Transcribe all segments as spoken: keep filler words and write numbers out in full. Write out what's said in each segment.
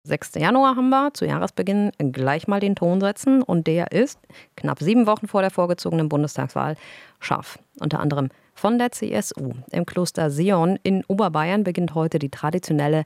sechsten Januar haben wir zu Jahresbeginn gleich mal den Ton setzen und der ist knapp sieben Wochen vor der vorgezogenen Bundestagswahl scharf. Unter anderem von der C S U. Im Kloster Sion in Oberbayern beginnt heute die traditionelle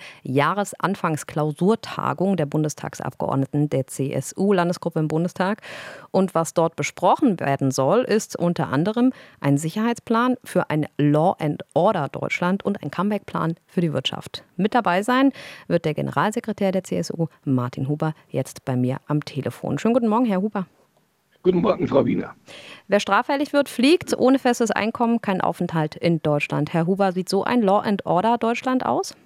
Jahresanfangsklausurtagung der Bundestagsabgeordneten der C S U-Landesgruppe im Bundestag. Und was dort besprochen werden soll, ist unter anderem ein Sicherheitsplan für ein Law and Order Deutschland und ein Comeback-Plan für die Wirtschaft. Mit dabei sein wird der Generalsekretär der C S U, Martin Huber, jetzt bei mir am Telefon. Schönen guten Morgen, Herr Huber. Guten Morgen, Frau Wiener. Wer straffällig wird, fliegt. Ohne festes Einkommen kein Aufenthalt in Deutschland. Herr Huber, sieht so ein Law and Order Deutschland aus?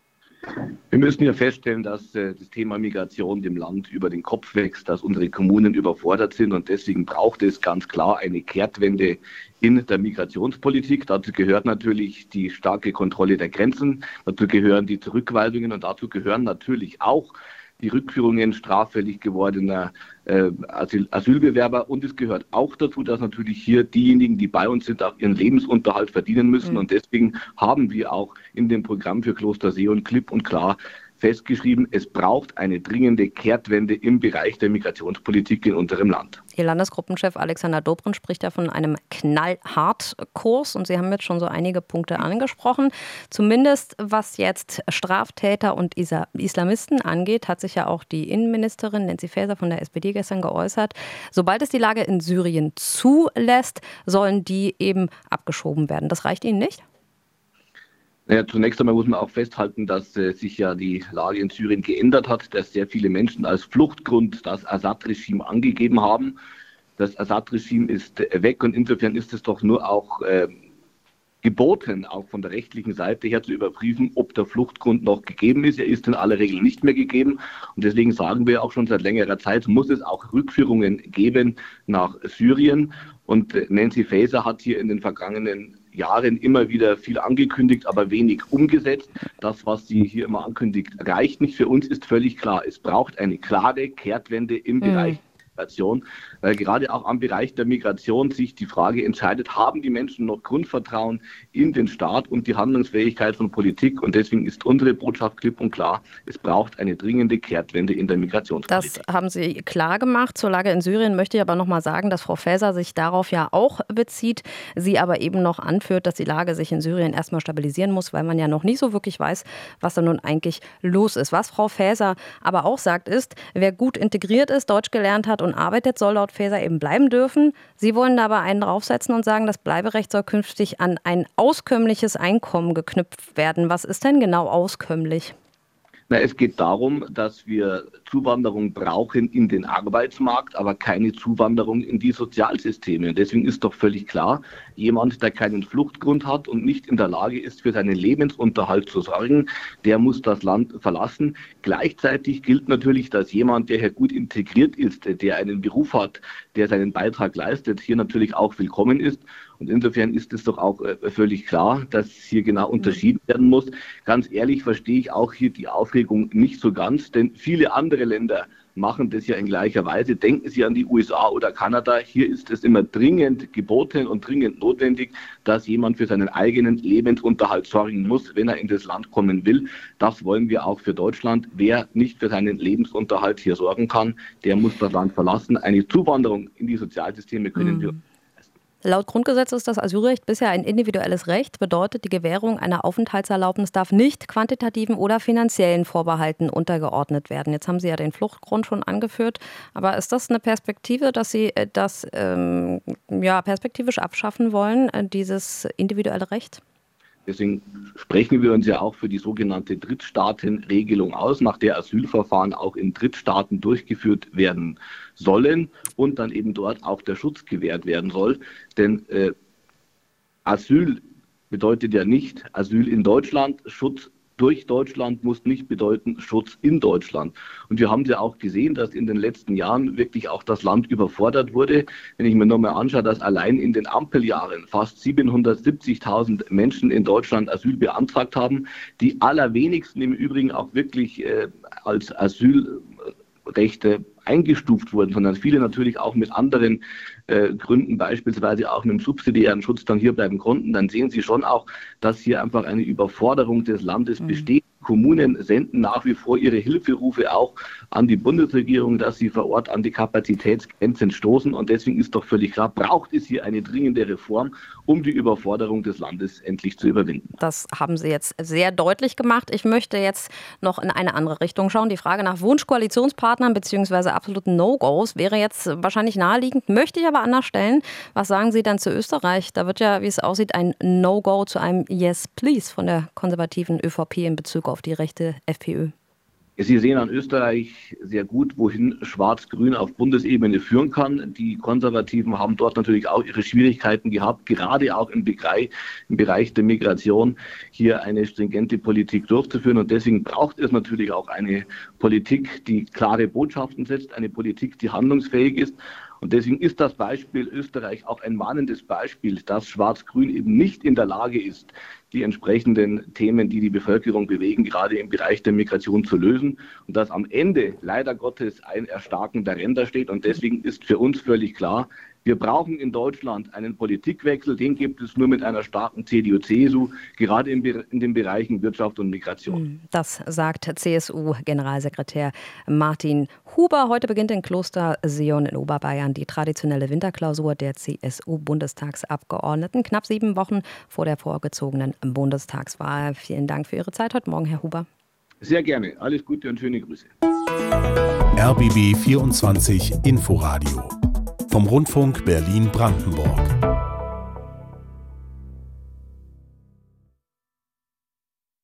Wir müssen ja feststellen, dass äh, das Thema Migration dem Land über den Kopf wächst, dass unsere Kommunen überfordert sind und deswegen braucht es ganz klar eine Kehrtwende in der Migrationspolitik. Dazu gehört natürlich die starke Kontrolle der Grenzen, dazu gehören die Zurückweisungen und dazu gehören natürlich auch die Rückführungen straffällig gewordener äh, Asyl Asylbewerber. Und es gehört auch dazu, dass natürlich hier diejenigen, die bei uns sind, auch ihren Lebensunterhalt verdienen müssen. Mhm. Und deswegen haben wir auch in dem Programm für Kloster Sion klipp und klar festgeschrieben, es braucht eine dringende Kehrtwende im Bereich der Migrationspolitik in unserem Land. Ihr Landesgruppenchef Alexander Dobrindt spricht ja von einem Knallhart-Kurs und Sie haben jetzt schon so einige Punkte angesprochen. Zumindest was jetzt Straftäter und Islamisten angeht, hat sich ja auch die Innenministerin Nancy Faeser von der S P D gestern geäußert. Sobald es die Lage in Syrien zulässt, sollen die eben abgeschoben werden. Das reicht Ihnen nicht? Naja, zunächst einmal muss man auch festhalten, dass äh, sich ja die Lage in Syrien geändert hat, dass sehr viele Menschen als Fluchtgrund das Assad-Regime angegeben haben. Das Assad-Regime ist äh, weg und insofern ist es doch nur auch äh, geboten, auch von der rechtlichen Seite her zu überprüfen, ob der Fluchtgrund noch gegeben ist. Er ist in aller Regel nicht mehr gegeben und deswegen sagen wir auch schon seit längerer Zeit, muss es auch Rückführungen geben nach Syrien. Und äh, Nancy Faeser hat hier in den vergangenen Jahren immer wieder viel angekündigt, aber wenig umgesetzt. Das, was sie hier immer ankündigt, reicht nicht. Für uns ist völlig klar, es braucht eine klare Kehrtwende im mhm. Bereich Migration, weil gerade auch am Bereich der Migration sich die Frage entscheidet, haben die Menschen noch Grundvertrauen in den Staat und die Handlungsfähigkeit von Politik? Und deswegen ist unsere Botschaft klipp und klar, es braucht eine dringende Kehrtwende in der Migrationspolitik. Das haben Sie klar gemacht. Zur Lage in Syrien möchte ich aber noch mal sagen, dass Frau Faeser sich darauf ja auch bezieht, sie aber eben noch anführt, dass die Lage sich in Syrien erstmal stabilisieren muss, weil man ja noch nicht so wirklich weiß, was da nun eigentlich los ist. Was Frau Faeser aber auch sagt, ist, wer gut integriert ist, Deutsch gelernt hat und arbeitet, soll laut Faeser eben bleiben dürfen. Sie wollen dabei einen draufsetzen und sagen, das Bleiberecht soll künftig an ein auskömmliches Einkommen geknüpft werden. Was ist denn genau auskömmlich? Na, es geht darum, dass wir Zuwanderung brauchen in den Arbeitsmarkt, aber keine Zuwanderung in die Sozialsysteme. Und deswegen ist doch völlig klar, jemand, der keinen Fluchtgrund hat und nicht in der Lage ist, für seinen Lebensunterhalt zu sorgen, der muss das Land verlassen. Gleichzeitig gilt natürlich, dass jemand, der hier gut integriert ist, der einen Beruf hat, der seinen Beitrag leistet, hier natürlich auch willkommen ist. Und insofern ist es doch auch äh, völlig klar, dass hier genau unterschieden werden muss. Ganz ehrlich verstehe ich auch hier die Aufregung nicht so ganz, denn viele andere Länder machen das ja in gleicher Weise. Denken Sie an die U S A oder Kanada. Hier ist es immer dringend geboten und dringend notwendig, dass jemand für seinen eigenen Lebensunterhalt sorgen muss, wenn er in das Land kommen will. Das wollen wir auch für Deutschland. Wer nicht für seinen Lebensunterhalt hier sorgen kann, der muss das Land verlassen. Eine Zuwanderung in die Sozialsysteme können mhm. wir Laut Grundgesetz ist das Asylrecht bisher ein individuelles Recht, bedeutet, die Gewährung einer Aufenthaltserlaubnis darf nicht quantitativen oder finanziellen Vorbehalten untergeordnet werden. Jetzt haben Sie ja den Fluchtgrund schon angeführt, aber ist das eine Perspektive, dass Sie das ähm, ja, perspektivisch abschaffen wollen, dieses individuelle Recht? Deswegen sprechen wir uns ja auch für die sogenannte Drittstaatenregelung aus, nach der Asylverfahren auch in Drittstaaten durchgeführt werden sollen und dann eben dort auch der Schutz gewährt werden soll. Denn äh, Asyl bedeutet ja nicht Asyl in Deutschland, Schutz durch Deutschland muss nicht bedeuten Schutz in Deutschland. Und wir haben ja auch gesehen, dass in den letzten Jahren wirklich auch das Land überfordert wurde. Wenn ich mir nochmal anschaue, dass allein in den Ampeljahren fast siebenhundertsiebzigtausend Menschen in Deutschland Asyl beantragt haben, die allerwenigsten im Übrigen auch wirklich äh, als Asylrechte eingestuft wurden, sondern viele natürlich auch mit anderen äh, Gründen, beispielsweise auch mit dem subsidiären Schutz dann hier bleiben konnten, dann sehen Sie schon auch, dass hier einfach eine Überforderung des Landes mhm. besteht. Kommunen senden nach wie vor ihre Hilferufe auch an die Bundesregierung, dass sie vor Ort an die Kapazitätsgrenzen stoßen. Und deswegen ist doch völlig klar, braucht es hier eine dringende Reform, um die Überforderung des Landes endlich zu überwinden. Das haben Sie jetzt sehr deutlich gemacht. Ich möchte jetzt noch in eine andere Richtung schauen. Die Frage nach Wunschkoalitionspartnern bzw. absoluten No-Gos wäre jetzt wahrscheinlich naheliegend, möchte ich aber anders stellen. Was sagen Sie dann zu Österreich? Da wird ja, wie es aussieht, ein No-Go zu einem Yes, Please von der konservativen ÖVP in Bezug auf die rechte FPÖ. Sie sehen an Österreich sehr gut, wohin Schwarz-Grün auf Bundesebene führen kann. Die Konservativen haben dort natürlich auch ihre Schwierigkeiten gehabt, gerade auch im Bereich, im Bereich der Migration hier eine stringente Politik durchzuführen. Und deswegen braucht es natürlich auch eine Politik, die klare Botschaften setzt, eine Politik, die handlungsfähig ist. Und deswegen ist das Beispiel Österreich auch ein mahnendes Beispiel, dass Schwarz-Grün eben nicht in der Lage ist, die entsprechenden Themen, die die Bevölkerung bewegen, gerade im Bereich der Migration zu lösen. Und dass am Ende leider Gottes ein Erstarken der Ränder steht. Und deswegen ist für uns völlig klar, wir brauchen in Deutschland einen Politikwechsel. Den gibt es nur mit einer starken C D U C S U, gerade in, in den Bereichen Wirtschaft und Migration. Das sagt C S U-Generalsekretär Martin Huber. Heute beginnt in Kloster Sion in Oberbayern die traditionelle Winterklausur der C S U-Bundestagsabgeordneten. Knapp sieben Wochen vor der vorgezogenen Bundestagswahl. Vielen Dank für Ihre Zeit heute Morgen, Herr Huber. Sehr gerne. Alles Gute und schöne Grüße. R B B vierundzwanzig Inforadio vom Rundfunk Berlin-Brandenburg.